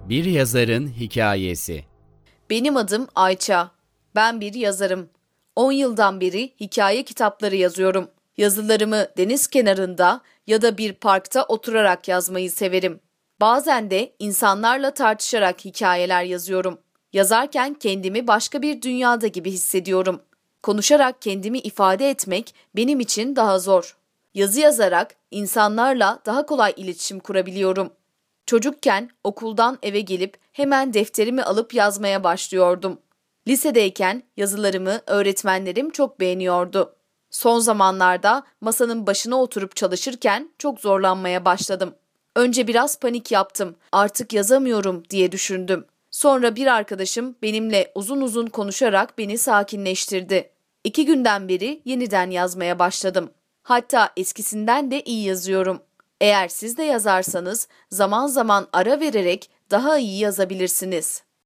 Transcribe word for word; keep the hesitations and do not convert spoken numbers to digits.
Bir yazarın hikayesi. Benim adım Ayça. Ben bir yazarım. on yıldan beri hikaye kitapları yazıyorum. Yazılarımı deniz kenarında ya da bir parkta oturarak yazmayı severim. Bazen de insanlarla tartışarak hikayeler yazıyorum. Yazarken kendimi başka bir dünyada gibi hissediyorum. Konuşarak kendimi ifade etmek benim için daha zor. Yazı yazarak insanlarla daha kolay iletişim kurabiliyorum. Çocukken okuldan eve gelip hemen defterimi alıp yazmaya başlıyordum. Lisedeyken yazılarımı öğretmenlerim çok beğeniyordu. Son zamanlarda masanın başına oturup çalışırken çok zorlanmaya başladım. Önce biraz panik yaptım. Artık yazamıyorum diye düşündüm. Sonra bir arkadaşım benimle uzun uzun konuşarak beni sakinleştirdi. İki günden beri yeniden yazmaya başladım. Hatta eskisinden de iyi yazıyorum. Eğer siz de yazarsanız zaman zaman ara vererek daha iyi yazabilirsiniz.